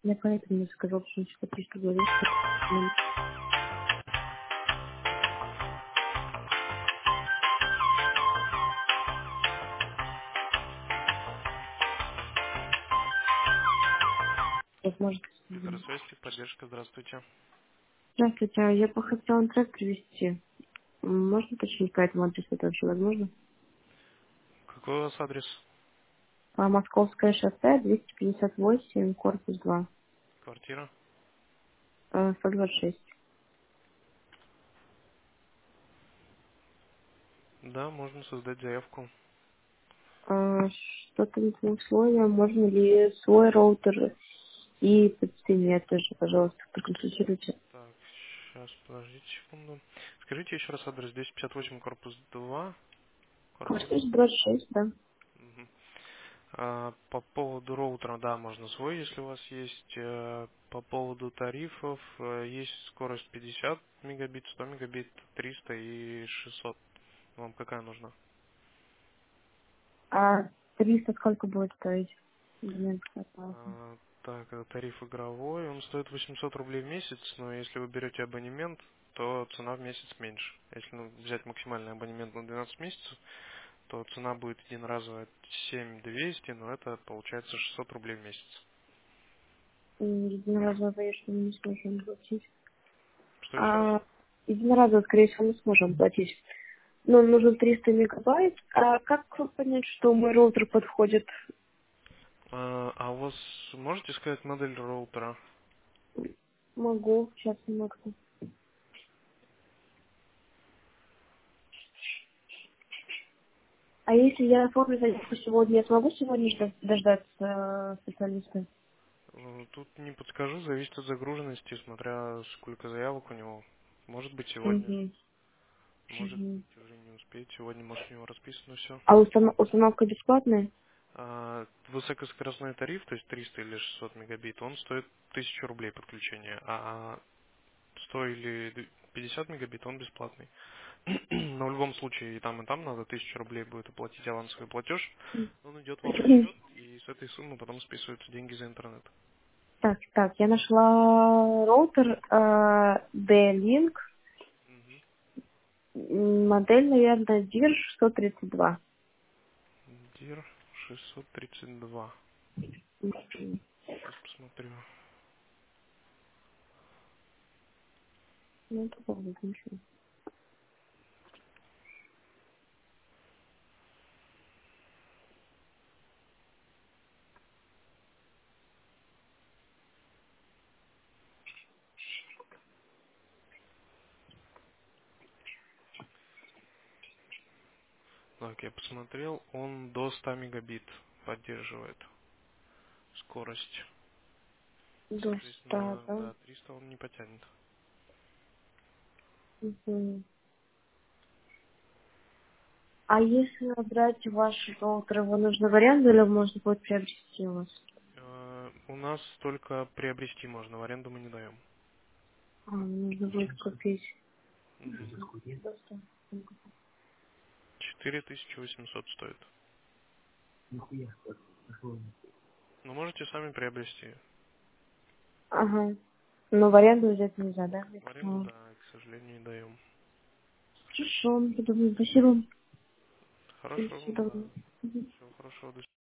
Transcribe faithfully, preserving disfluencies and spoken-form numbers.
Я поэтому не сказал, что ничего триста говоришь, что ну, возможно. Электросвязь, поддержка, здравствуйте. Здравствуйте, а я бы хотела трек привезти. М, Можно уточнить по этому адресу, это вообще возможно? Какой у вас адрес? А, Московское шоссе, двести пятьдесят восемь, корпус два, Квартира? э, сто двадцать шесть. Да, можно создать заявку. А, Что-то не по условиям, можно ли свой роутер и по цене тоже, пожалуйста, проконсультируйте. Так, сейчас, подождите секунду. Скажите еще раз адрес двести пятьдесят восемь, корпус два, квартира. Корпус двадцать шесть, да. Мгм. А, по поводу роутера, да, можно свой, если у вас есть. Э, По поводу тарифов, э, есть скорость пятьдесят мегабит, сто мегабит, триста и шестьсот. Вам какая нужна? А триста сколько будет стоить? Мне бы хотелось. А, Так, это тариф игровой, он стоит восемьсот рублей в месяц, но если вы берете абонемент, то цена в месяц меньше. Если ну, взять максимальный абонемент на двенадцать месяцев, то цена будет единоразовая семь двести, но это получается шестьсот рублей в месяц. М, Единоразово, конечно, мы не сможем платить. Что еще раз? А единоразово, скорее всего, мы сможем платить. Но нужно триста мегабайт. А как понять, что мой роутер подходит? А, а у вас можете сказать модель роутера? Могу, сейчас немного. А если я оформлю заявку сегодня, я смогу сегодня жда- дождаться э, специалиста? Э, Тут не подскажу, зависит от загруженности, смотря сколько заявок у него. Может быть сегодня, Угу. может Угу. быть уже не успеет. Сегодня может у него расписано все. А установ- установка бесплатная? А, высокоскоростной тариф, то есть триста или шестьсот мегабит, он стоит тысячу рублей подключение, а сто или д- пятьдесят мегабит он бесплатный. Но в любом случае и там, и там надо тысячу рублей будет оплатить авансовый платеж. Он идет вам на счет, и с этой суммы потом списываются деньги за интернет. Так, так, я нашла роутер э, D-Link, Мгм. м, модель, наверное, дир шестьсот тридцать два. Дир шестьсот тридцать два. Сейчас посмотрю. Ну, это было ничего. Так, я посмотрел, он до ста мегабит поддерживает скорость. До ста, Соответственно, да? да, триста он не потянет. Мгм. А если брать ваш роутер, его нужно в аренду или можно будет приобрести у вас? Э, У нас только приобрести можно, в аренду мы не даем. А, нужно будет купить. Мгм. До ста. четыре тысячи восемьсот стоит. Но можете сами приобрести. Ага. Но в аренду взять нельзя, да? Я В аренду, поняла. да, к сожалению, не даем. Хорошо, я думаю, спасибо. До Хорошо, да. свидания. Мгм. Всего хорошего, до